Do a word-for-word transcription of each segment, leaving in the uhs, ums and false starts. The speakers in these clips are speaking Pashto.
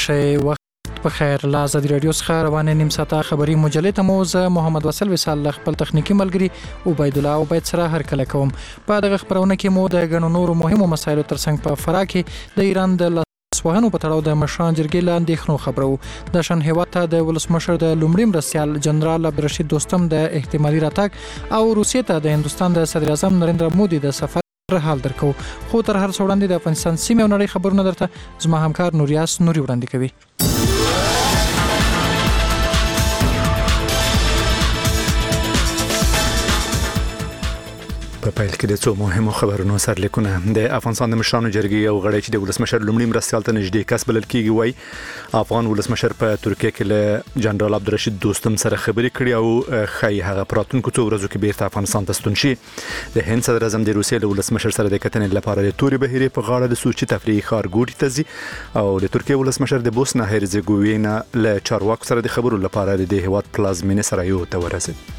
شئ. وخت په خیر. له ازادي راډیو څخه روانه نیم ساعته خبري مجلې ته مو زه محمد وصل وصال خپل تخنیکی ملګری عبید الله عبید سره هر کله کوم. په دغه خبرونه کې مو د غنو نورو مهمو مسایلو ترڅنګ په فرا کې د ایران د لاسوهنو په تړاو د مشران جرګې له اندېښنو خبرو. د شان هیواد ته د ولسمشر د لومړي مرستیال جنرال عبدالرشید دوستم د احتمالي راتګ او روسیې ته د هندستان د صدر اعظم نریندرا مودي د سفر حال درکو. خو تر هر څه وړاندې د افغانستان سیمې او نړۍ خبرونه درته زما همکار نوریاس نوري وړاندې کوي. په پیل کې د څو مهمو خبرونو سرلیکونه. د افغانستان د مشرانو جرګې او غړي چې د ولسمشر لومړي مرستیال ته نږدې کس بلل کیږي وای افغان ولسمشر په ترکیه کې له جنرال عبدالرشید دوستم سره خبرې کړې او خای هغه پراتونکو څو ورځو کې بیرته افغانستان ته ستون شي. د هند صدر اعظم د روسیې له ولسمشر سره د کتنې لپاره د توري بهیرې په غاړه د سوچي تفریحي ښارګوټي ته ځي او د ترکیه ولسمشر د بوسنیا هرزګوینا له چارواکو سره د خبرو لپاره د هیواد پلازمینه سرایو ته ورسید.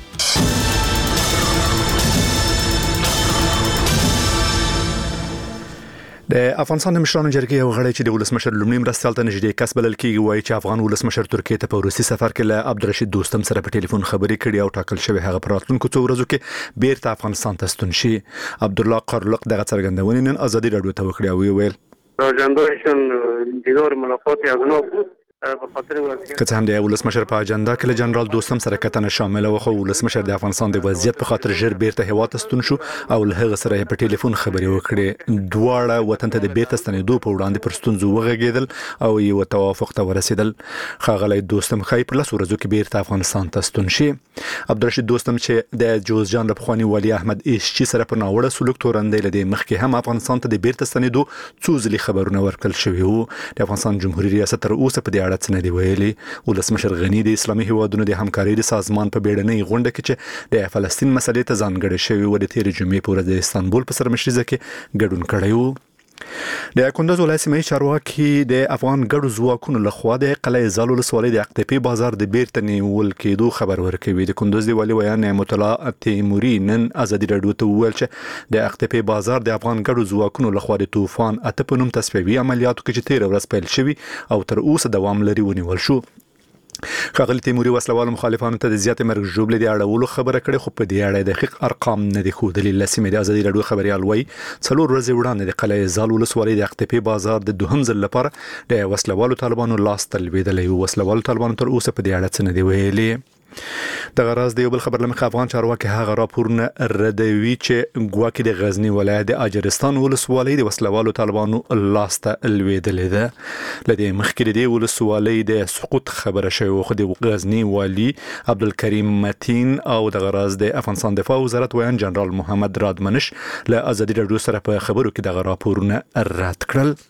د افغانستان د مشرانو جرګې او غړي چې د ولسمشر لومړي مرستیال ته نږدې کس بلل کیږي وایي چې افغان ولسمشر ترکیه ته په روسي سفر کې له عبدالرشید دوستم سره په ټلیفون خبرې کړې او ټاکل شوی هغه په راتلونکو څو ورځو کې بیرته افغانستان ته ستون شي. عبدالله قرلق دغه څرګندونې نن ازادي راډیو ته وکړې او ویل راجندویشون دیدار ملاقات اغناب بود. که څه هم د ولسمشر په اجنډا کې له جنرال دوستم سره کتنه شامل و خو ولسمشر د افغانستان د وضعیت په خاطر ژر بیرته هیواد ته ستون شو او له هغه سره په ټلیفون خبرې وکړې. دواړه وطن ته د بیرته ستنېدو په وړاندې پر ستونزو وغږېدل او یو توافق ته ورسېدل. ښاغلی دوستم خای پر لس ورځو کې بیرته افغانستان ته ستون شي. عبدالرشید دوستم چې د جوزجان له پخواني والي احمد ایشچي سره په ناوړه سلوک تورنده لدی مخکې هم افغانستان ته د بیرته ستنېدو څو ځلې خبرونه ورکړل شوي وو. د افغانستان جمهوریت ریاست تر اوسه په دې اړه څه نه دی ویلي. ولسمشر غنی د اسلامي هیوادونو د همکارۍ د سازمان په بیړنۍ غونډه کې چې د فلسطین مسلې ته ځانګړې شوی و د تیر جمعې په ورځ د استانبول په سرمشریزه کې ګډون کړی وو. د کندوز ولایت سیمه چارواکي د افغان ګډو ځواکونو لخوا د قلعه زال ولسوالۍ د اقتپي بازار د بیرته نیول کېدو خبر ورکوي. د کندوز د والي ویان نعمت الله تیموري نن ازادي راډیو ته وویل چې د اقتپي بازار د افغان ګډو ځواکونو لخوا د طوفان اته په نوم تصفیوي عملیاتو کې چې تیر ورځ پیل شوي او تر اوسه دوام لري ونیول شو. ښاغلي تیموري وسلوالو مخالفانو ته د زیاتې مرګ ژوبلې د اړولو خبره کړې خو په دې اړه دقیق ارقام نه دي ښودلي. له سیمې د ازادي راډیو خبریال وایي څلور ورځې وړاندې د قلعه زال ولسوالۍ د اقتپي بازار د دوهم ځل لپاره د وسلوالو طالبانو لاس ته لوېدلی و. وسلوالو طالبانو تر اوسه په دې اړه څه نه دي ویلي. دغه راز د یو بل خبر لمخه افغان چارواکي هغه راپورونه ردوي چې ګواکې د غزنی ولایت د اجرستان ولسوالۍ د وسلوالو طالبانو لاس ته لوېدلې ده. لدې مخکې د ولسوالۍ د سقوط خبره شوی خو د غزنی والي عبدالکریم متین او دغه راز د افغانستان دفاع وزارت ویان جنرال محمد رادمنش له ازادي راډیو سره په خبرو کې دغه راپورونه رد کړل.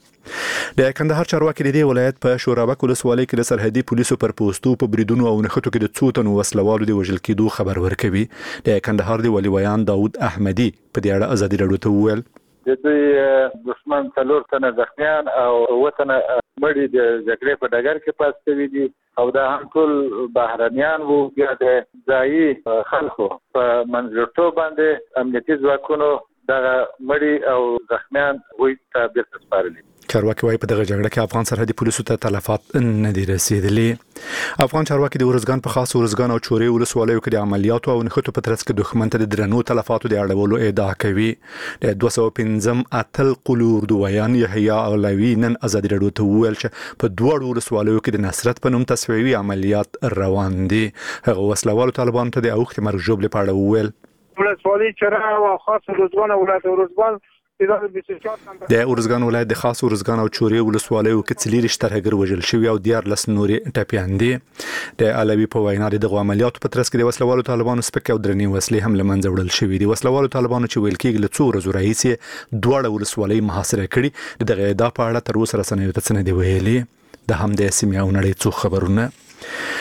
د کندهار چارواکي د دې ولایت په شورابک ولسوالۍ کې د سرحدي پولیسو پر پوسټو په بریدونو او نښتو کې د څو تنو وسلوالو د وژل کېدو خبر ورکوي. د کندهار د والي ویان داود احمدي په دې اړه ازادي راډیو ته وویل د دوی دشمن څلور تنه زخمیان او وطن مړي د جګړې په ډګر کې پاتې شوي دي او دا هم ټول بهرنیان وو. بیا د ځایي خلکو په منځګړیتوب باندې امنیتي ځواکونو دغه مړي او زخمیان وایي ته بیرته سپارلي. چارواکي وايي په دغه جګړه کې افغان سرحدي پولیسو ته تلفات نه دي رسیدلي. افغان چارواکي د ورزګان په خاص ورزګان او چورې ولسوالیو کې د عملیاتو او نښتو په ترڅ کې دښمن ته د درنو تلفاتو د اړولو ادعا کوي. د دوه سوه پنځم اتل قلور دویان یحیی اولوی نن ازادي راډیو ته وویل چې په دوه ولسوالیو کې د نصرت په نوم تصفیوي عملیات روان دي. هغه وسلوالو طالبانو ته د اوښتې مرګ ژوبلې په اړه وویل ولسوالۍ چرا او خاص ورزګان ولایت ورزګان د ارزګان ولایت د خاص ارزګان او چورې ولسوالیو کې څلېرویشت ترهګر وژل شوي او دیارلس نورې ټپیان دي. د علوي په وینا د دغو عملیاتو په ترڅ کې د وسلوالو طالبانو سپکې او درنې وسلې هم له منځه وړل شوي دي. وسلوالو طالبانو چې ویل کېږي له څو ورځو راهیسې دواړه ولسوالۍ محاصره کړي. د دغه ادعا په اړه تر اوسه رسنیو ته څه نه دي ویلي. د همدې سیمې او نړۍ څو خبرونه.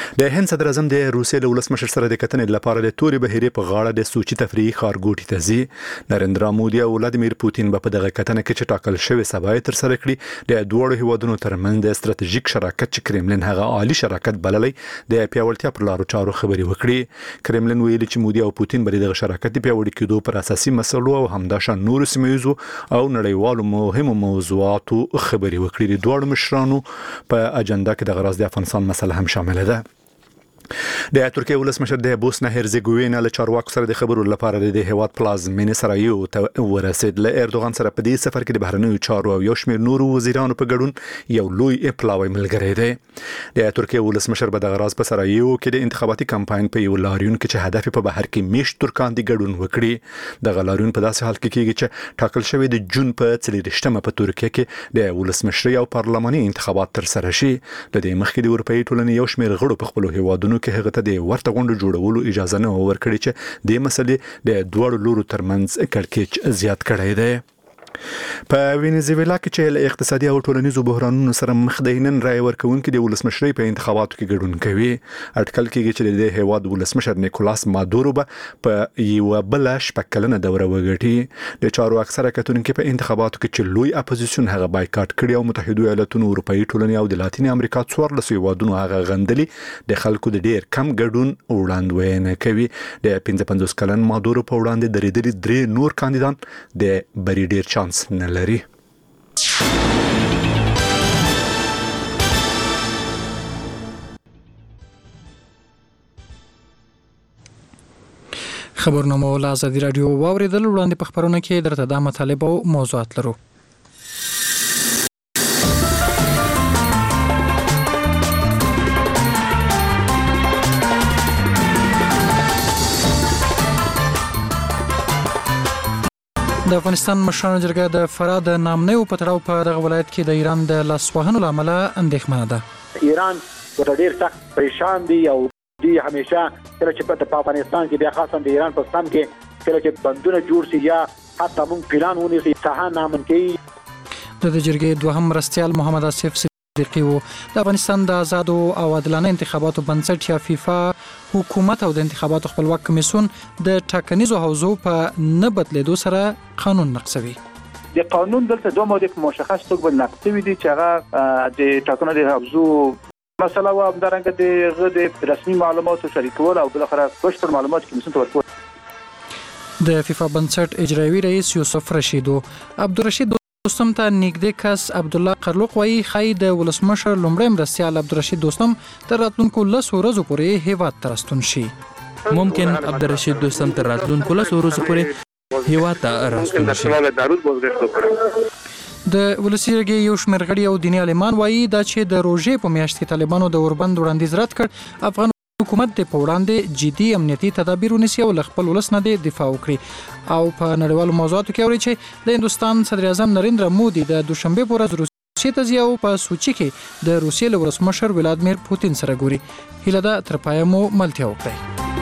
د هند صدر اعظم د روسیې له ولسمشر سره د کتنې لپاره د توري بهیرې په غاړه د سوچي تفریحي ښارګوټي ته ځي. نریندرا مودي او ولادیمیر پوتین په دغه کتنه کې چې ټاکل شوی سبا تر سره کړی د دوه هیوادونو ترمنځ د ستراتیژیک شراکت چې کرملین هغه عالی شراکت بللی د پیاوړتیا پر لارو چارو خبري وکړي. کرملین ویلي چې مودي او پوتین بری دغه شراکت پیاوړی کېدو پر اساسي مسلو او همداشان نور سیمایزو او نړیوالو مهمو موضوعاتو خبري وکړي. د دوه مشرانو په اجنډا کې د غراض د افغانستان مسله هم شامل ده. د ترکیه ولسمشر د بوسنه هرزګوینا له چارواکو سره د خبرو لپاره د هیواد پلازمینه سرایو ته ورسید. له اردوغان سره په دې سفر کې د بهرنیو چارو او یو شمېر نورو وزیرانو په ګډون یو لوی پلاوی ملګری دی. د ترکیه ولسمشر په دغه راز په سرایو کې د انتخاباتي کمپاین په یو لاریون کې چې هدف په بهر کې میشت ترکان دي ګډون وکړي. د لاریون په داسې حال کې کېږي چې ټاکل شوی د جون په څلورشتمه په ترکیه کې د ولسمشري او پارلماني انتخابات تر سره شي. د دې مخکې د اروپאי ټولنې یو شمېر غړو په خپل هیوادونو کې هغه ته د ورته غونډو جوړولو اجازه نه ورکړي چې د مسلې د دوه لورو ترمنځ کړکېچ زیات کړی دی. په وینزویلا کې چې له اقتصادي او ټولنیزو بحرانونو سره مخ دي نن رای ورکوونکي د ولسمشرۍ په انتخاباتو کې ګډون کوي. اټکل کېږي چې د هیواد ولسمشر نیکولاس مادورو به په یو بل شپږ دوره وګټي. د چارو اکثره کتونکو په انتخاباتو کې چې لوی اپوزیشن هغه بایکاټ کړی او متحده ایالاتونو اروپאי ټولنې او د لاتین امریکا څوارلس هیوادونو هغه غندلي د خلکو د ډیر کم ګډون وړاندوینه کوي. د پنځه پنځوس کلن مادورو په وړاندې درېدلي درې نور کاندیدان د بری ډیر چانس نه لري. خبرنامه له ازادي رادیو واوریدل وړاندې په خبرونه کې درته د مطالبه او موضوعات لرو. د افغانستان مشرانو جرګه د فراه د نامنیو په تړاو په دغه ولایت کې د ایران د لاسوهنو لامل اندېښمنه ده. ایران ورته ډیر سخت پریشان دي او دی همیشه کله چې په افغانستان کې بیا خاصه د ایران په سم کې کله چې بندونه جوړ شي یا حتی مونږ پلان ونیسي څه نامن کوي. د جرګې دوهم مرستیال محمد آصف صدیقي و د افغانستان د آزاد او عادلانه انتخاباتو بنسټ یا فیفا حکومت او د انتخاباتو خپلواک کمیسیون د ټاکنیزو حوزو په نه بدلیدو سره قانون نقضوي. د قانون دلته دوه ماده په مشخص توګه نقضوي دي چې هغه د ټاکنو د حوزو مسله و همدارنګه د غد رسمي معلوماتو شریکول او بل اخر بشپړ معلومات کمیسیون ته ورکول. د فیفا بنسټ اجرایوي رئیس یوسف رشیدو عبدالرشید دوستم ته نږدې کس عبدالله قرلوق وایي خای د ولسمشر لومړی مرستیال عبدالرشید دوستم تر راتلونکو لس ورځو پورې هیواد ته راستون شي. ممکن عبدالرشید دوستم تر راتلونکو لس ورځو پورې هیواد ته راستون شي. د ولسی جرګې یو شمېر غړي او دیني عالمان وایي دا چې د روژې په میاشت کې طالبانو د اوربند وړاندیز رد کړ. افغان حکومت د په وړاندې جدي امنیتي تدابیر ونیسي او خپل ولس نه دفاع وکړي. او په نړیوالو موضوعاتو کې اوري چې د هندستان صدر اعظم نریندرا مودي د دوشنبه په ورځ روسیې ته ځي او په سوچي کې د روسیې له ولسمشر ولادیمیر پوتین سره ګوري. هیله ده تر پایه مو ملتیا وکړئ.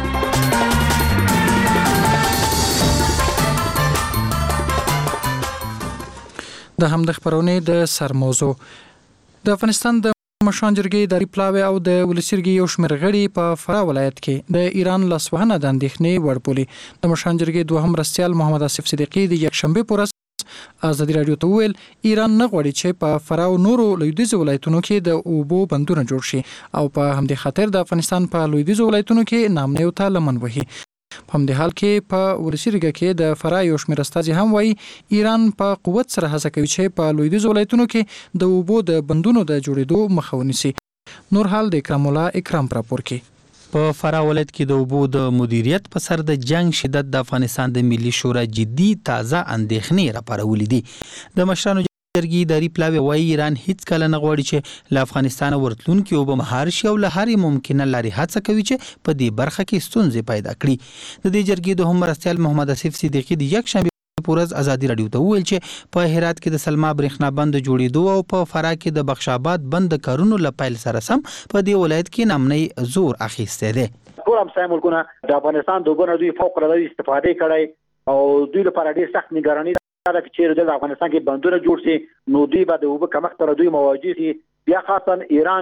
د همد خبرونه د سرموضوع د افغانستان د مشران جرګې اداري پلاوی او د ولسی جرګې یو شمېر غړي په فراه ولایت کې د ایران لاسوهنه د اندېښنې وړ بولي. د مشران جرګې دوهم مرستیال محمد آصف صدیقي د یکشنبه په ورځ ازادي رادیو ته وویل ایران نه غواړي چې په فراه او نورو لویدیځو ولایتونو کې د اوبو بندونه جوړ شي او په همدې خاطر د افغانستان په لویدیځو ولایتونو کې نامنیو ته لمن وهي. په همدې حال کې په ولسی جرګه کې د فراه یو شمېر استازي هم وایي ایران په قوت سره هڅه کوي چې په لویدیځو ولایتونو کې د اوبو د بندونو د جوړېدو مخه ونیسي. نور حال د اکرام الله اکرام پر پور کې په فراه ولایت کې د اوبو د مدیریت په سر د جنگ شدت د افغانستان د ملي شورا جدي تازه اندېښنې راپارولې دي. د مشرانو جرګې اداري پلاوی وایي ایران هیڅ کله نه غواړي چې له افغانستان ورتلونکي اوبه مهار شي او له هرې ممکنه لارې هڅه کوي چې په دې برخه کې ستونزې پیدا کړي. د دې جرګې دوهم مرستیال محمد آصف صدیقي د یکشنبه په ورځ ازادي رادیو ته وویل چې په هرات کې د سلما برېښنا بند جوړېدو او په فراه کې د بخش آباد بند کارونو له پیل سره سم په دې ولایت کې نامنی زور اخیستی دی. ټول همسایه ملکونه د افغانستان د اوبو نه دوی فوق العاده استفاده کړی او دوی لپاره ډېر سخت نگراني دا چې د افغانستان کې بندونه جوړ شي نو دوی به د اوبو کمښت سره دوی مواجه شي. بیا خاصا ایران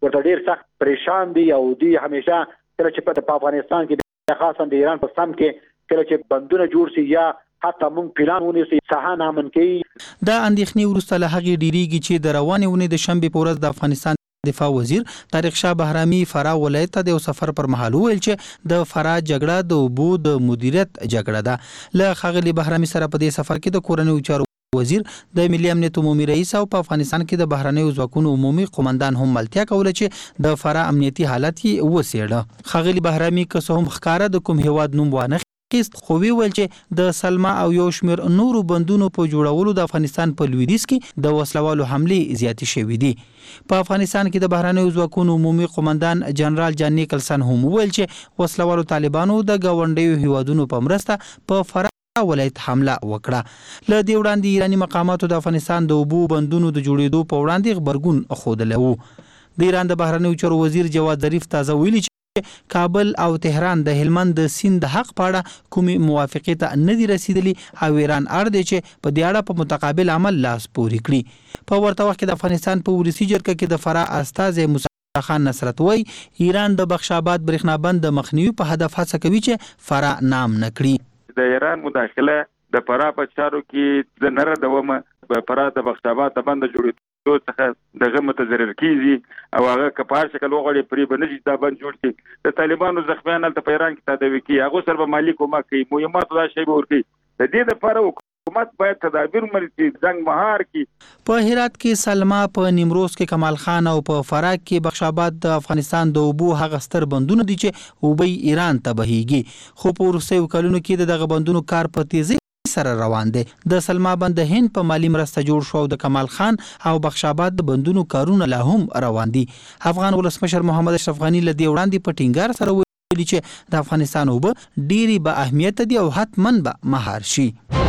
ورته ډیر سخت پریشان دي او دوی همیشه کله چې په افغانستان کې خاصا د ایران په سم کې کله چې بندونه جوړ شي یا حتی مونږ پلان ونیسو ساحه نامن کوي. دا اندېښنې وروسته له هغې ډیریږي چې د روانې اونۍ د شنبې په ورځ د افغانستان دفاع وزیر طارق شاه بهرامي فراه ولایت ته د یو سفر پر مهال وویل چې د فراه جګړه د اوبو د مدیریت جګړه ده. له ښاغلي بهرامي سره په دې سفر کې د کورنیو چارو وزیر د ملي امنیت عمومي رئیس او په افغانستان کې د بهرنیو ځواکونو عمومي قومندان هم ملتیا کوله چې د فراه امنیتي حالت یې وڅېړه. ښاغلي بهرامي که څه هم ښکاره د کوم هیواد نوم وانه خو ویل چې د سلما او یو شمېر نورو بندونو په جوړولو د افغانستان په لویدیځ کې د وسلوالو حملې زیاتې شوې دي. په افغانستان کې د بهرنیو ځواکونو عمومي قومندان جنرال جان نیکلسن هم ویل چې وسلوالو طالبانو د ګاونډیو هیوادونو په مرسته په فراه ولایت حمله وکړه. له دې وړاندې ایراني مقاماتو د افغانستان د اوبو بندونو د جوړېدو په وړاندې غبرګون ښودلی و. د ایران د بهرنیو چارو وزیر جواد ظریف تازه ویلي چې کابل او تهران د هلمند د سیند د حق په اړه کومې موافقې ته نه دي رسیدلي او ایران اړ دی چې په دې اړه په متقابل عمل لاس پورې کړي. په ورته وخت کې د افغانستان په ولسي جرګه کې د فراه استازی موسی خان نصرت وایي ایران د بخش آباد برېښنا بند د مخنیوي په هدف هڅه کوي چې فراه نام نه کړي. د ایران مداخله د فراه په چارو کې د نره دومه په فراه د بخش آباد د بند جوړېدو څخه دغه متضرر کیږي او هغه کپار شکل وغوړي پرې بنجي دا بند جوړ کړي. د طالبانو زخمیان تل په ایران کې تداوي کوي هغه سره به مالی کومک کوي مهمات دا شی به ورکړي. د دې لپاره حکومت باید تدابیر ومني ځنګ مهار کړي. په هرات کې سلما، په نیمروز کې کمال خان او په فراه کې بخش آباد د افغانستان د اوبو هغه ستر بندونه دي چې اوبه ایران ته بهیږي. خو په وروستیو کلونو کې دغه بندونو کار په تیزی سره روان دي. د سلما بند د هند په مالی مرسته جوړ شو او د کمال خان او بخش آباد د بندونو کارونه لا هم روان دي. افغان ولسمشر محمد اشرف غنی له دې وړاندې په ټینګار سره ویلي چې د افغانستان اوبه ډېرې با اهمیت دي او حتماً به مهار شي.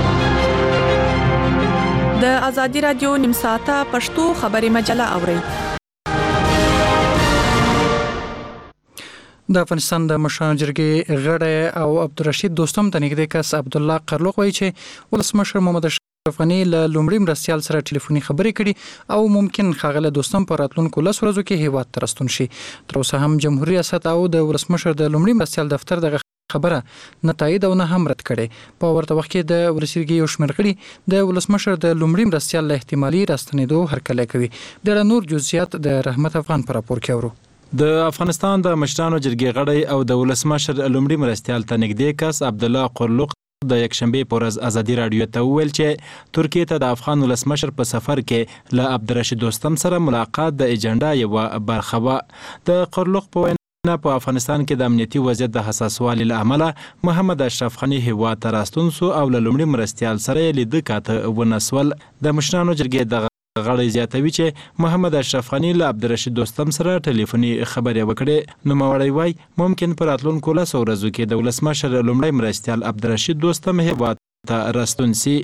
د ازادي رادیو نیم ساعته پښتو خبري مجله اورئ. د افغانستان د مشرانو جرګې غړی او عبدالرشید دوستم ته نږدې کس عبدالله قرلوق وایي چې ولسمشر محمد اشرف غني له لومړي مرستیال سره ټلیفوني خبرې کړي او ممکن ښاغلی دوستم په راتلونکو لسو ورځو کې هیواد ته راستون شي. تر اوسه هم جمهوریت ریاست او د ولسمشر د لومړي مرستیال دفتر دغه خبره نه تایید او نه هم رد کړي. په ورته وخت کې د ولسي جرګې یو شمېر غړي د ولسمشر د لومړي مرستیال له احتمالي راستنېدو هرکلی کوي. د نور جزئیات د رحمت افغان په راپور کې اورو. د افغانستان د مشرانو جرګې غړی او د ولسمشر لومړي مرستیال ته نږدې کس عبدالله قرلوق د یکشنبې په ورځ ازادي راډیو ته وویل چې ترکیې ته د افغان ولسمشر په سفر کې له عبدالرشید دوستم سره ملاقات د ایجنډا یوه برخه وه. د قرلوق په وینا په افغانستان کې د امنیتي وضعیت د حساسوالي له امله محمد اشرف غني هیواد ته راستون سو او له لومړي مرستیال سره یې لیده کاته ونسول. د مشرانو جرګې د غړی زیاتوي چې محمد اشرف غني له عبدالرشید دوستم سره ټلیفوني خبرې وکړې. نوموړی وایي ممکن په راتلونکو لسو ورځو کې د ولسمشر لومړی مرستیال عبدالرشید دوستم هیواد ته راستون سي.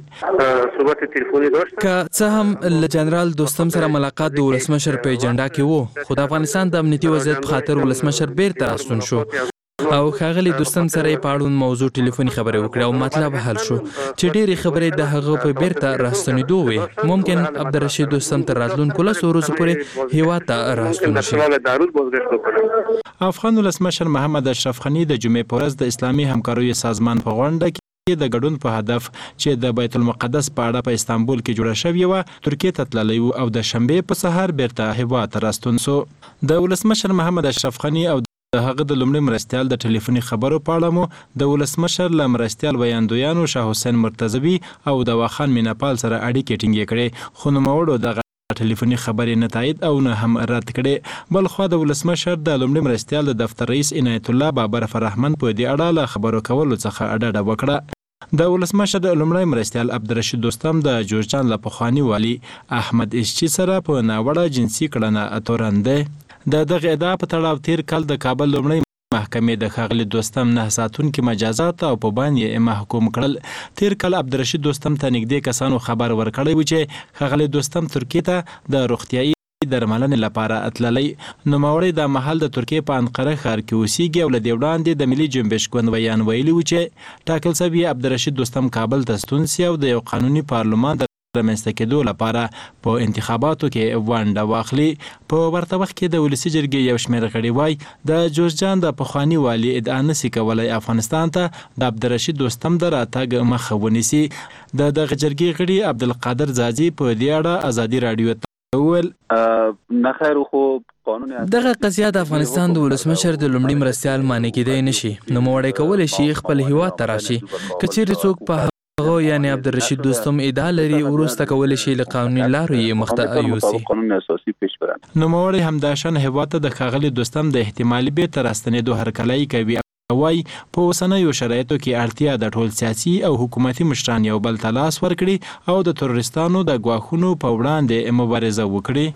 که څه هم له جنرال دوستم سره ملاقات د ولسمشر په ایجنډا کې وو خو د افغانستان د امنیتي وضعیت په خاطر ولسمشر بیرته راستون شو او ښاغلي دوستم سره یې په اړوند موضوع ټلیفوني خبرې وکړې او مطلب حل شو چې ډېرې خبرې د هغه په بیرته راستنېدو وې. ممکن عبدالرشید دوستم تر راتلونکو لسو ورځو پورې هیواد ته راستون شي. افغان ولسمشر محمد اشرف غني د جمعې په ورځ د اسلامي همکاریو سازمان په غونډه کې د ګډون په هدف چې د بیت المقدس په اړه په استانبول کې جوړه شوې وه ترکیې ته تللی و او د شنبې په سهار بیرته هیواد ته راستون سو. د ولسمشر محمد اشرف غني او د هغه د لومړي مرستیال د ټلیفوني خبرو په اړه مو د ولسمشر له مرستیال ویاندویانو شاه حسین مرتضوي او د واخان میناپال سره اړیکې ټینګې کړې خو نوموړو دغه ټلیفوني خبرې نه تایید او نه هم رد کړې. بل خوا د ولسمشر د لومړي مرستیال د دفتر رئیس عنایت الله بابر فرهمن په دې اړه له خبرو کولو څخه ډډه وکړه. د ولسمشر د لومړي مرستیال عبدالرشید دوستم د جوزجان له پخواني والي احمد اشچي سره په ناوړه جنسي کړنه تورن دی. د دغه ادعا په تړاو تیر کال د کابل لومړۍ محکمې د ښاغلي دوستم نه ساتونکي مجازات او په باندې محکوم کړل. تیر کال عبدالرشید دوستم ته نږدې کسانو خبر ورکړی و چې ښاغلي دوستم ترکیې ته د روغتیایي درملنې لپاره تللی. نوموړی د مهال د ترکیې په انقره ښار کې اوسیږي او له دې وړاندې د ملي جنبش ګوند ویان ویلي و چې ټاکل شوي عبدالرشید دوستم کابل ته ستون سي او د یو قانوني پارلمان رامنځته کېدو لپاره په انتخاباتو کې ونډه واخلي. په ورته وخت کې د ولسي جرګې یو شمېر غړي وایي د جوزجان د پخواني والي ادعا نشي کولی افغانستان ته د عبدالرشید دوستم د راتګ مخه ونیسي. د دغه جرګې غړي عبدالقادر زازي په دې اړه ازادي راډیو ته وویل نه خیر خو قانون دغه قضیه د افغانستان د ولسمشر د لومړي مرستیال معنی کېدای نشي. نو موړی کولی شي خپل هیواد ته راشي. که چیرې څوک په هغه یعنی عبدالرشید دوستم ادعا لري وروسته کولی شي له قانوني لارو یې مخته یوسي. نوموړی همداشان هیواد ته د ښاغلي دوستم د احتمالي بیرته راستنېدو هرکلی کوي. وایي په اوسنیو شرایطو کې اړتیا د ټول سیاسي او حکومتي مشران یو بل ته لاس ورکړي او د تروریستانو د ګواښونو په وړاندې مبارزه وکړي.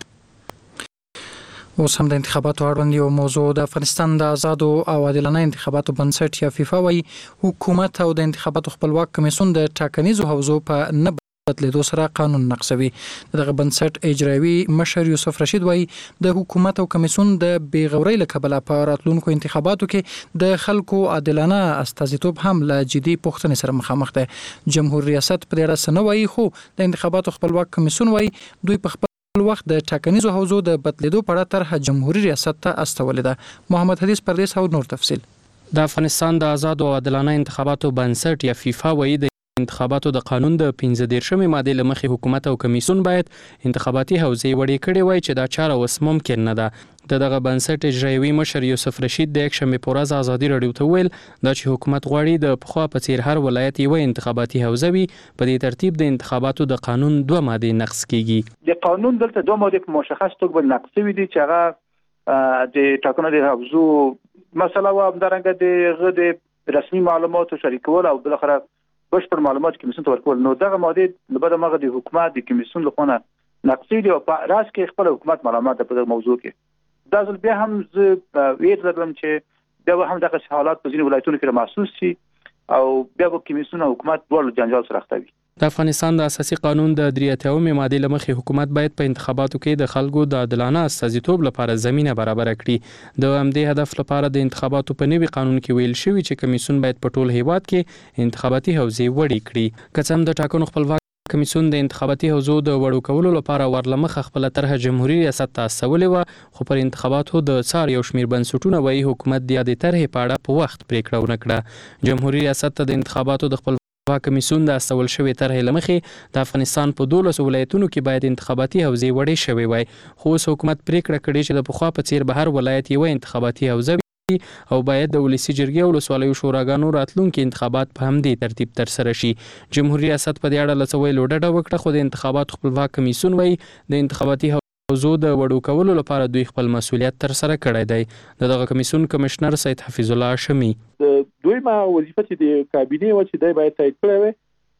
اوس هم د انتخاباتو اړوند یو موضوع د افغانستان د آزادو او عادلانه انتخاباتو بنسټ یا فیفا وایي حکومت او د انتخاباتو خپلواک کمیسیون د ټاکنیزو حوزو په نه بدلیدو سره قانون نقضوي. دغه بنسټ اجرایوي مشر یوسف رشید وایي د حکومت او کمیسیون د بیغورۍ له کبله په راتلونکو انتخاباتو کې د خلکو عادلانه استازیتوب هم له جدي پوښتنې سره مخامخ دی. جمهور ریاست په دې اړه څه نه وایي، خو د انتخاباتو خپلواک کمیسیون وایي دوی په خپل وخت د ټاکنیزو حوزو د بدلیدو په اړه طرح جمهوریت ریاست ته استولې ده. محمد حدیث پردیس او نور تفصیل. د افغانستان د آزادو او عادلانه انتخاباتو بنسټ یا فیفا وایي د انتخاباتو د قانون د پنځه دېرشمې مادې له مخې حکومت او کمیسیون باید انتخاباتي حوزې وړې کړې وای چې دا چاره اوس ممکن نه ده. د دغه بنسټ اجرایوي مشر یوسف رشید د یکشنبې په ورځ ازادي راډیو ته ویل دا چې حکومت غواړي د پخوا په څیر هر ولایت یو انتخاباتي حوزه وي. په دې ترتیب د انتخاباتو د قانون دوه مادې نقض کیږي. د قانون دلته دوه مادې په مشخص توګه نقض شوي دي چې هغه د ټاکنو د حوزو مسله و همدارنګه د غو د رسمي معلوماتو شریکول او بل اخر بشپړ معلومات کمیسیون ته ورکول. نو دغه ماده لپاره مغه د حکومت د کمیسیون لخوا نقصي دي او په راس کې خپل حکومت معلومات په دغه موضوع کې دا ځل بیا هم زه ویل درلم چې دا هم دغه حالات په ځینې ولایتونو کې محسوس شي او بیا به کمیسیون او حکومت ډول جنجال سره اخته وي. د افغانستان د اساسي قانون د درې اتیاومې مادې له مخې حکومت باید په انتخاباتو کې د خلکو د عادلانه استازیتوب لپاره زمینه برابر کړي. د همدې هدف لپاره د انتخاباتو په نوي قانون کې ویل شوی چې کمیسیون باید په ټول هیواد کې انتخاباتي حوزې وړې کړي. که څه هم د ټاکنو خپلواک کمیسیون د انتخاباتي حوزو د وړو کولو لپاره ورلمخه خپل طرح جمهوریت ریاست ته استولې و، خو پر انتخاباتو د څار یو شمیر بنسټونه وایي حکومت د یادې طرحې په اړه په وخت پریکړه ونه کړه. جمهوریت ریاست ته د انتخاباتو د خپل وا کمیسیون د استول شوی طرحې لمخې د افغانستان په دولس ولایتونو کې باید انتخاباتي حوزې وړې شوی وای، خو حکومت پریکړه کړې چې د پخوا په څیر به هر ولایت یو انتخاباتي حوزه او باید د ولسي جرګې او ولسوالیو شوراګانو راتلونکي انتخابات په همدې ترتیب تر سره شي. جمهوریت ریاست په دې اړه لڅوي لوډه وکړه، خو د انتخاباتو خپلواک کمیسیون وایي د انتخاباتي حوزو د وړو کولو لپاره دوی خپل مسولیت تر سره کړی دی. دغه کمیسیون کمشنر سید حفیظ الله هاشمي دویمه وظیفه چې د کابینې و چې دی باید تایید کړی وي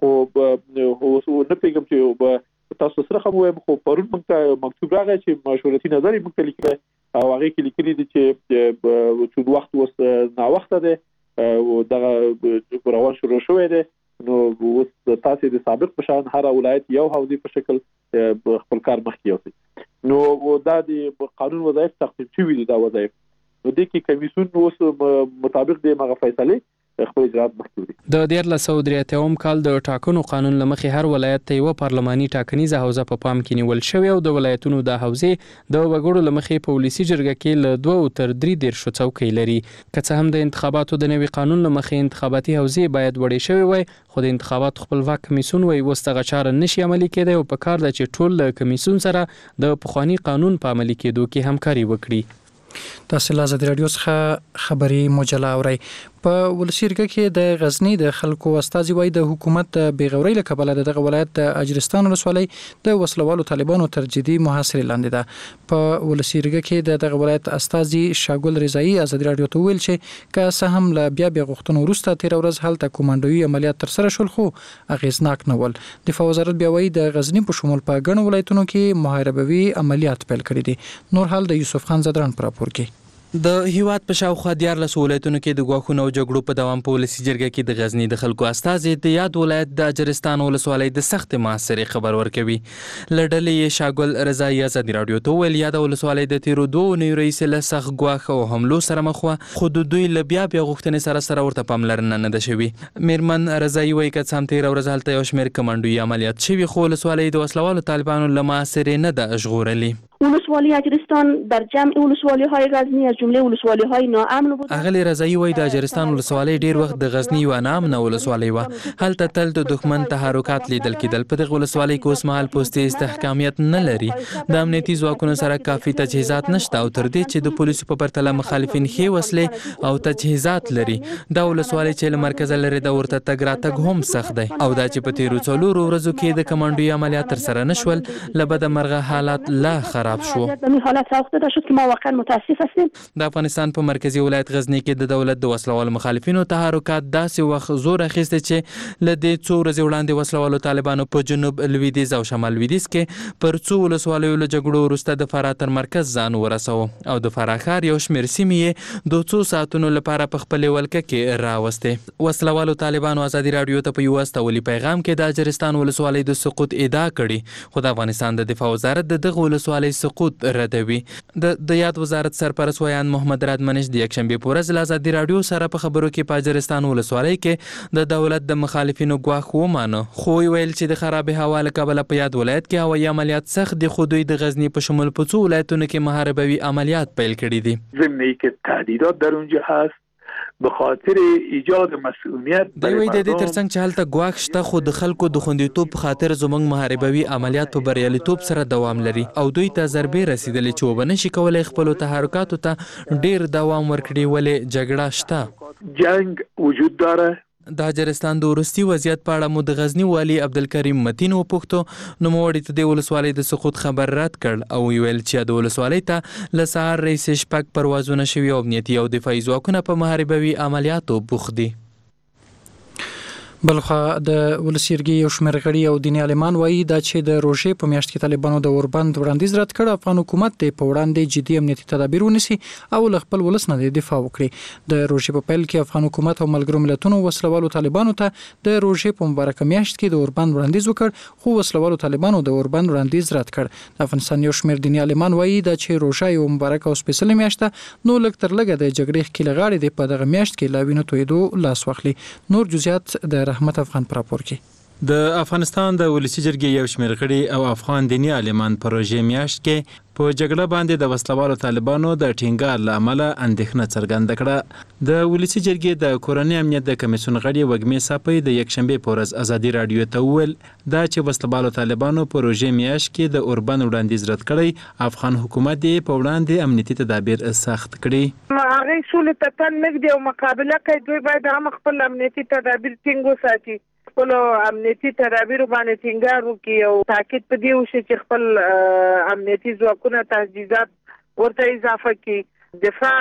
او نه پیګم چې تاسو سره خبرو خو پرون موږ مکتوب راغی چې مشورتي نظر موږ لیکلی او هغه کې لیکلي دي چې څو وخت وس نا وخت ده او دغه روان شروع شوی دی. نو اوس تاسو د سابق په شان هر ولایت یو حوزې په شکل خپل کار مخکې یوسي. نو دا د قانون وظایف تقسیم شوی دي. دا وظایف نو د کې کمیسیون اوس مطابق د مغه فیصله خپل اجرات مخکې دي. د دیارلس سوه درې اتیاوم کال د ټاکنو قانون لمخې هر ولایت ته یو پارلماني ټاکنیزه حوزه په پام کې نیول شوې او د ولایتونو د حوزې د وګړو لمخې په ولسي جرګه کې له دوه تر درې دیرشو څوکۍ لري. که څه هم د انتخاباتو د نوي قانون لمخې انتخاباتي حوزې باید وړې شوې وای، خو د انتخاباتو خپلواک کمیسیون وایي اوس دغه چاره نشي عملي کېدی او په کار ده چې ټول له کمیسیون سره د پخواني قانون په عملي کېدو کې همکاري وکړي. تاسو له ازادي راډیو څخه خبري مجله اورئ. په ولسي جرګه کې د غزنی د خلکو استازي وایي د حکومت بیغورۍ له کبله دغه ولایت د اجرستان ولسوالۍ د وسلوالو طالبانو تر جدي محاصرې لاندې ده. په ولسي جرګه کې دغه ولایت استازي شاګل رضایی ازادي راډیو ته ویل چې که څه هم له بیا بیا غوښتنو وروسته تیر ورځ هلته کومانډوي عملیات تر سره شول خو اغیزناک نه ول. دفاع وزارت بیا وایي د غزنی په شمول په ګڼو ولایتونو کې محاربوي عملیات پیل کړي دي. نور حال د یوسف خان زدران پر راپور کې د هیواد په شاوخوا دیارلس ولایتونو کې د غواخونو او جګړو په دوام په ولسي جرګه کې د غزنی د خلکو استازي د یاد ولایت د اجرستان ولسوالۍ د سخت محاصرې خبر ورکوي. له ډلې یې شاګل رضایي ازادي راډیو ته وویل یاد ولسوالۍ د تیرو دوو اونیو راهیسې له سخت ګواښ او حملو سره مخ وه، خو د دوی له بیا بیا غوښتنې سره سره ورته پاملرنه نه ده شوې. میرمن رضایي وایي که څه هم تېره ورځ هلته یو شمېر کمانډوي عملیات شوي، خو ولسوالۍ د وسلوالو طالبانو له محاصرې نه ده ژغورلې. ولسوالی اجرستان در جمع ولسوالی های غزنی از جمله ولسوالی های ناامن بود. اغلی رضایی وای د اجرستان ولسوالی ډیر وخت د غزنی و ناامن ولسوالی و. هلته تل د دښمن تحرکات لیدل کېدل. په دغه ولسوالی کې اوس مهال پوستې استحکامیت نه لري. د امنیتي ځواکونو سره کافي تجهیزات نشته او تر دې چې د پولیسو په پرتله مخالفین ښې وسلې او تجهیزات لري. دا ولسوالی چې له مرکزه لري د ورته تګ راتګ هم سخت دی او دا چې په تیرو څلورو ورځو کې د کمانډوي عملیات ترسره نشول له بده مرغه حالات لا خراب شو. حالت ساخته شد که ما واقعا متاسف هستیم. د افغانستان په مرکزی ولایت غزنی کې د دولت د وسلوالو مخالفینو تحرکات داسې وخت زور اخیسته چې له دې څو ورځې وړاندې وسلوالو طالبانو په جنوب لویدیځ او شمال لویدیځ کې پر څو ولسوالیو له جګړو وروسته د فراه تر مرکز ځان ورسوه او د فراه ښار یو شمېر سیمې یې د څو ساعتونو لپاره په خپلې ولکه کې راوستې. وسلوالو طالبانو ازادي راډیو ته په یو استولي پیغام کې د اجرستان ولسوالۍ د سقوط ادعا کړې، خو د افغانستان د دفاع وزارت د دغه ولسوالۍ سقوط ردوي. د د یاد وزارت سرپرست ویان محمد راد منش د یکشنبې په ورځ له ازادي راډیو سره په خبرو کې په اجرستان ولسوالۍ کې د دولت د مخالفینو ګواښ ومانه، خو ویل چې د خرابې هوا له کبله په یاد ولایت کې هوایي عملیات سخت دي، خو دوی د غزنی په شمول په څو ولایتونو کې محاربوي عملیات پیل کړي دي. ضمن اینکه تهدیدات در اونجا هست به خاطر ایجاد مسئولیت دی وی د دې ترڅنګ چې هلته ګواښ شته، خو د خلکو د خوندیتوب په خاطر زموږ محاربوي عملیات په بریالیتوب سره دوام لري او دوی ته ضربې رسیدلې چې وبه نشي کولی خپلو تحرکاتو ته ډیر دوام ورکړي، ولې جګړه شته، جنگ وجود داره. د اجرستان د وروستي وضعیت په اړه مو د غزنی والي عبدالکریم متین وپوښتو، نوموړي ته د ولسوالۍ د سقوط خبر رد کړ او ویل چې د ولسوالۍ ته له سهار راهیسې شپږ پروازونه شوي او امنیتي او دفاعي ځواکونه په محاربوي عملیاتو بوخت دي. بلخوا د ولسیرګي یو شمېر غړي او دیني عالمان وایي دا چې د روژې په میاشت کې طالبانو د اوربند وړاندیز رد کړ، افغان حکومت د په وړاندې جدي امنیتي تدابیر ونیسي او له خپل ولس نه دفاع وکړي. د روژې په پیل کې افغان حکومت او ملګرو ملتونو وسلوالو طالبانو ته د روژې په مبارکه میاشت کې د اوربند وړاندیز وکړ، خو وسلوالو طالبانو د اوربند وړاندیز رد کړ. د افغانستان یو شمېر دیني عالمان وایي دا چې روژه یو مبارکه او سپیڅلې میاشت ده، نو لږ تر لږه د جګړې ښکېلې غاړې دې په دغه میاشت کې له وینو تویېدو لاس واخلي. نور جزئیات د رحمت افغان پر د افغانستان د ولسی جرګې یو شمېر غړي او افغان دیني عالمان پروژې میاشت کې په جګړه باندې د وسلوالو طالبانو د ټینګار له امله اندېښنه څرګنده کړه. د ولسی جرګې د کورنۍ امنیت د کمیسیون غړي وږمې صافی د یکشنبې په ورځ ازادي راډیو ته وویل دا چې وسلوالو طالبانو پروژې میاشت کې د اوربند وړاندیز رد کړی، افغان حکومت یې په وړاندې امنیتي تدابیر سخت کړي. هغه سولې ته تن نږدې او مقابله کوي، دوی باید هم خپل امنیتي تدابیر ټینګ وساتي، خپل امنیتي تدابیر باندې ټینګار وکړي او تاکید په دې وشي چې خپل امنیتي ځواکونه تجهیزات ورته اضافه کړي.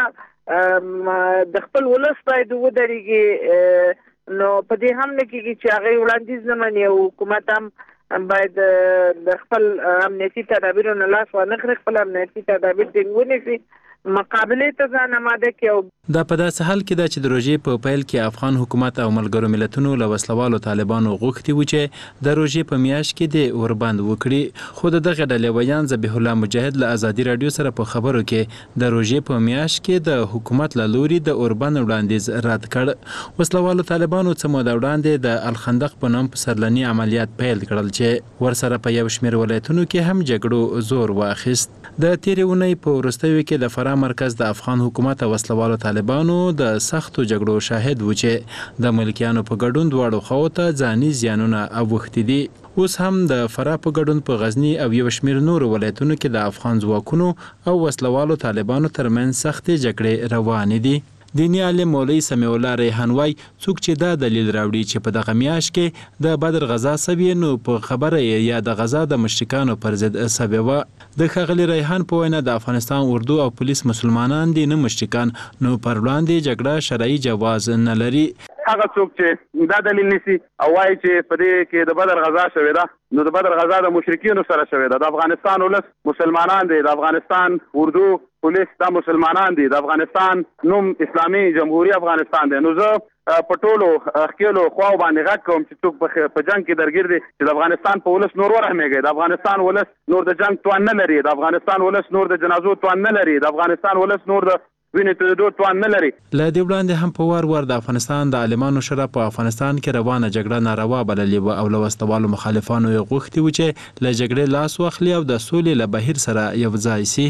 دفاع د خپل ولس باید ودرېږي، نو په دې هم نه کېږي چې هغه وړاندیز نه مني او حکومت هم باید د خپل امنیتي تدابیرو نه لاس وانه کړي، خپل امنیتي تدابیر ټینګ ونیسي، مقابله ته ځان آماده کړي. دا په داسې حال کې ده چې د روژې په پیل کې افغان حکومت او ملګرو ملتونو له وسلوالو طالبانو غوښتي و چې د روژې په میاشت کې د اوربند وکړي، خو د دغه ډلې ویان ذبیح الله مجاهد له ازادي راډیو سره په خبرو کې د روژې په میاشت کې د حکومت له لوري د اوربند وړاندیز رد کړ. وسلوالو طالبانو څه موده وړاندې د الخندق په نوم پسرلني عملیات پیل کړل چې ورسره په یو شمېر ولایتونو کې هم جګړو زور واخیست. د تیرې اونۍ په وروستیو کې د فراه مرکز د افغان حکومت او وسلوالو طالبانو د سختو جګړو شاهد و چې د ملکیانو په ګډون دواړو خواو ته ځاني زیانونه اوښتي دي. اوس هم د فراه په ګډون په غزنی او یو شمېر نورو ولایتونو کې د افغان ځواکونو او وسلوالو طالبانو ترمنځ سختې جګړې روانې دي. دیني عالم مولوي سمیع الله ریحان وای څوک چې دا دلیل راوړي چې په دغه میاشت کې د بدر غزا سوي نو په خبره یا د غزا د مشرکانو پر ضد سوي و. د ښاغلي ریحان په وینا د افغانستان اردو او پولیس مسلمانان دي نه مشرکان، نو پر وړاندې جګړه شرعي جواز نه لري. هغه څوک چې دا دلیل نیسي او وایي چې په دې کې د بدر غزا شوې ده نو د بدر غزا د مشرکینو سره شوې ده. د افغانستان ولس مسلمانان دي، د افغانستان اردو پولیس دا مسلمانان دي، د افغانستان نوم اسلامي جمهوریت افغانستان دی. نو زه په ټولو خپلو خواو باندې غږ کوم چې څوک په جنگ کې درګیر دي چې د افغانستان په ولس نور ورحمېږي. د افغانستان ولس نور د جنگ توان نه لري، د افغانستان ولس نور د جنازو توان نه لري، د افغانستان ولس نور د وینې تویدو توان نه لري. له دې وړاندې هم په وار وار د افغانستان د عالمانو شورا په افغانستان کې روانه جګړه ناروا بللې وه او له وسلوالو مخالفانو یې غوښتي وو چې له جګړې لاس واخلي او د سولې له بهیر سره یو ځای سي.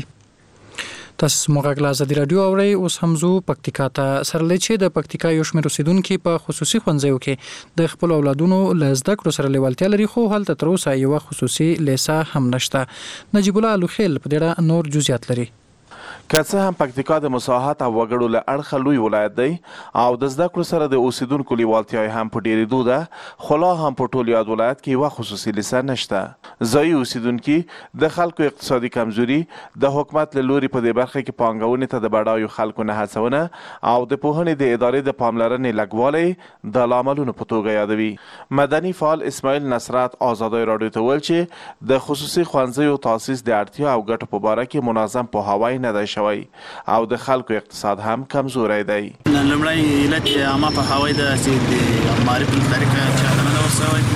تاسو موږ له ازادي رادیو اورئ. اوس هم زو پکتیکا ته سرلې چې د پکتیکا یو شمېر اوسیدونکو په خصوصي ښوونځیو کې د خپل اولادونو له زده کړو سره لیوالتیا لري، خو هلته تر اوسه یو خصوصي لیسه هم نشته. نجیب الله الوخیل په دې اړه نور جزئیات لري. که څه هم پکتیکا د مساحت او وګړو له اړخه لوی ولایت دی او د زده کړو سره د اوسیدونکو لیوالتیا هم په ډېرېدو ده، خو لا هم په ټول یاد ولایت کې یوه خصوصي لیسه نشته. ځایي اوسیدونکي د خلکو اقتصادي کمزوري، د حکومت له لوري په دې برخه کې پانګونې ته د بډایو خلکو نه هڅونه او د پوهنې د ادارې د پاملرنې لږوالی د لاملونو په توګه یادوي. مدني فعال اسماعیل نصرت ازادۍ راډیو ته وویل چې د خصوصي ښوونځیو تاسیس د اړتیا او ګټو په باره کې منظم پوهاوی نه دی شوی او د خلکو اقتصاد هم کمزوری دی. لومړی علت عامه پوهاوی ده چې د معرفت په طریقه چاته نه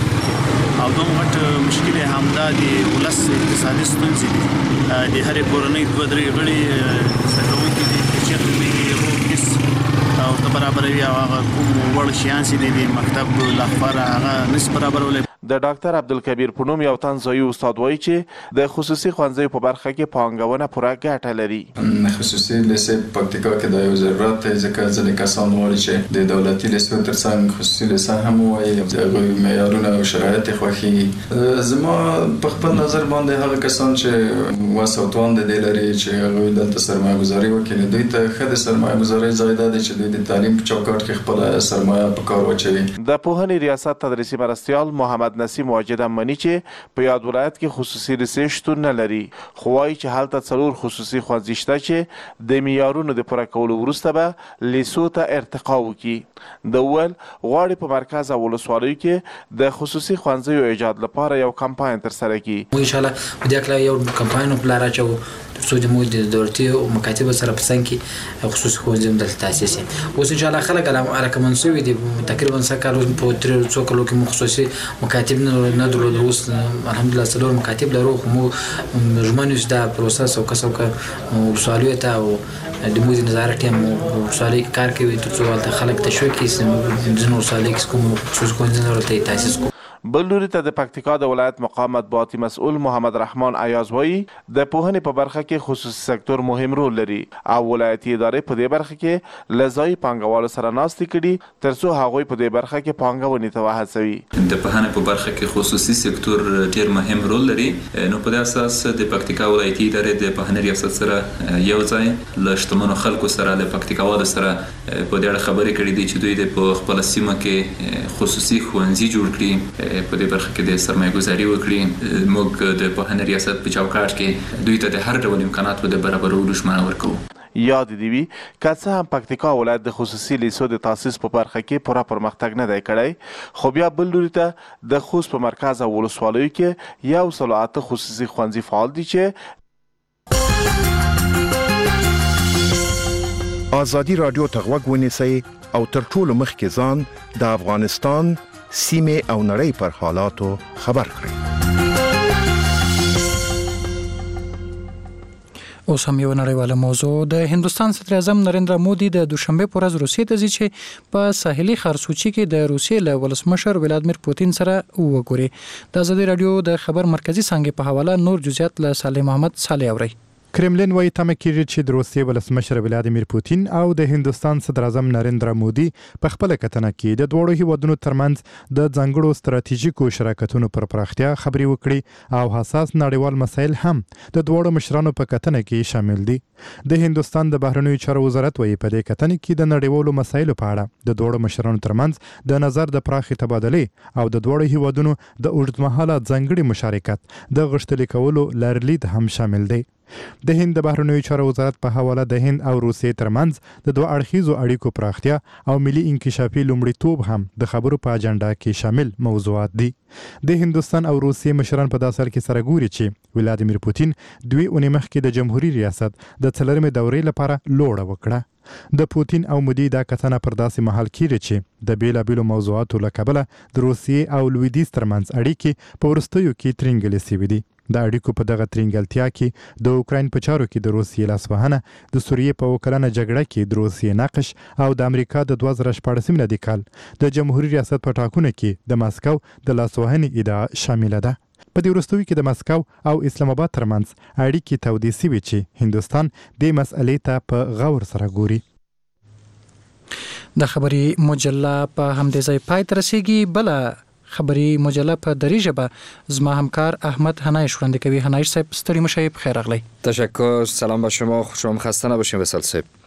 ورسوی او دوم غټ مشکل همدا د ولس اقتصادي ستونزې دي. د هرې کورنۍ دوه درې غړي زده کوونکي دي چې چېرته وي روغ هېڅ او ورته برابروي او هغه کوم وړ شیان چې دي د مکتب لخوا هغه نشي برابرولی. د ډاکټر عبدالکبیر په نوم یو تن ځایي استاد وایي چې د خصوصي ښوونځیو په برخه کې پانګونه پوره ګټه لري. خصوصي لیسې په پکتیکا کې د یو ضرورت دی، ځکه ځینې کسان غواړي چې د دولتي لیسو ترڅنګ خصوصي لیسه هم ووایي، د هغوی معیارونه او شرایط یې خوښېږي. زما په خپل نظر باندې هغه کسان چې وس او توان د دې لري چې هغوی دلته سرمایه ګذاري وکړي، دوی ته ښه د سرمایه ګذارۍ ځای دا دی چې دوی د تعلیم په چوکاټ کې خپله سرمایه په کار واچوي. د پوهنې ریاست تدریسي مرستیال محمد نسیم واجد هم مني چې په یاد ولایت کې خصوصي لیسې شتون نه لري، خو وایي چې هلته څلور خصوصي ښوونځي شته چې د معیارونو د پوره کولو وروسته به لیسو ته ارتقا وکړي. د وویل غواړي په مرکز او ولسوالیو کې د خصوصي ښوونځیو ایجاد لپاره یو کمپاین ترسره کړي. انشاءالله په دې کله یو کمپاین په لار اچو څو د مو د دولتي او مکاتب سره په څنګ کې خصوصي ښوونځي د تاسیس اوس انشاءالله خلک علاقه منسوي دي. تقریبا سکه په تر څو کلو کې خصوصي مکاتب نه درلود، اوس الحمدلله څلور مکاتب لرو، خو مو ژمنو چې دا پروسس او کسو که ولسوالیو ته او د موزي نظارت هم ولسوالۍ کې کار کوي تر څو هلته خلک تشویق کړي چې ځینو ولسوالۍ کې کوم خصوصي ښوونځي ورته تاسیس کړو. بل لوري ته د پکتیکا د ولایت مقام مطبوعاتي مسؤل محمد رحمان ایاز وایي د پوهنې په برخه کې خصوصي سکتور مهم رول لري او ولایتي ادارې په دې برخه کې له ځایي پانګوالو سره ناستې کړي تر څو هغوی په دې برخه کې پانګونې ته وهڅوي. د پوهنې په برخه کې خصوصي سکتور ډېر مهم رول لري، نو په دې اساس د پکتیکا ولایتي ادارې د پوهنې ریاست سره یو ځای له شتمنو خلکو سره له پکتیکاوالو سره په دې اړه خبرې کړې دي چې دوی د په خپل سیمه کې خصوصي ښوونځي جوړ کړي، په دې برخه کې د سرمایه ګذاري وکړي. موږ د پوهنې ریاست په چوکاټ کې دوی ته د هر ډول امکاناتو د برابرولو ژمنه ورکوو. یاد دې وي که څه هم پکتیکا ولایت د خصوصي لیسو د تاسیس په برخه کې پوره پرمختګ نه دی کړی، خو بیا بل لوري ته د خوست په مرکز او ولسوالیو کې یو سل او اته خصوصي ښوونځي فعال دي چې ازادي رادیو ته غوږ ونیسئ او تر ټولو مخکې ځان د افغانستان سیمې او نړۍ پر حالاتو خبر کړئ. اوس هم یو نړیواله موضوع. د هندوستان صدر اعظم نریندرا مودي د دوشنبه پر ورځ روسیې ته ځي چې په ساحلي خرسوچي کې د روسیې له ولسمشر ولادیمیر پوتین سره وګوري. د ازادي رادیو د خبر مرکزی څنګه په حواله نور جزئیات له صالح محمد صالح اوري. کرملین وایي تمه کېږي چې د روسیې ولسمشر ولادیمیر پوتین او د هندوستان صدر اعظم نریندرا مودي په خپله کتنه کې د دواړو هیوادونو ترمنځ د ځانګړو ستراتیژیکو شراکتونو پر پراختیا خبرې وکړي او حساس نړیوال مسایل هم د دواړو مشرانو په کتنه کې شامل دي. د هندوستان د بهرنیو چارو وزارت وایي په دې کتنه کې د نړیوالو مسایلو په اړه د دواړو مشرانو ترمنځ د نظر د پراخې تبادلې او د دواړو هیوادونو د اوږدمهاله ځانګړي مشارکت د غښتلي کولو لارلید هم شامل دی. د هند د بهرنیو چارو وزارت په حواله د هند او روسیې ترمنځ د دوه اړخیزو اړیکو پراختیا او ملي انکشافي لومړیتوب هم د خبرو په اجنډا کې شامل موضوعات دي. د هندوستان او روسیې مشران په داسر کې سره ګوري چې ولادیمیر پوتین دوی اونۍ مخکې د جمهوریت ریاست د څلورمې دورې لپاره لوړه وکړه. د پوتین او مودي دا کتنه پر داسې مهال کېږي چې د بیلابیلو موضوعاتو له کبله د روسیې او لویدیځ ترمنځ اړیکې په وروستیو کې ترینګلې سوي دي. د اړیکو په دغه ترینګلتیا کې د اوکراین په چارو کې د روسیې لاسوهنه، د سوریې په اوکرانه جګړه کې د روسیې نقش او د امریکا د دوه زره شپاړسم میلادي کال د جمهوریت ریاست په ټاکنو کې د ماسکو د لاسوهنې ادعا شامله ده. په دې وروستیو کې د مسکو او اسلام آباد ترمنځ اړیکې تودې سوي چې هندوستان دې مسئلې ته په غور سره ګوري. د خبري مجله په همدې ځای پای ته رسیږي. بل خبري مجله په دری ژبه زما همکار احمد هنایش وړاندې کوي. هنایش صاحب ستړي مشه، بخیر راغلی. تشکر. سلام به شما، خوشم خسته نباشین وصال صاحب.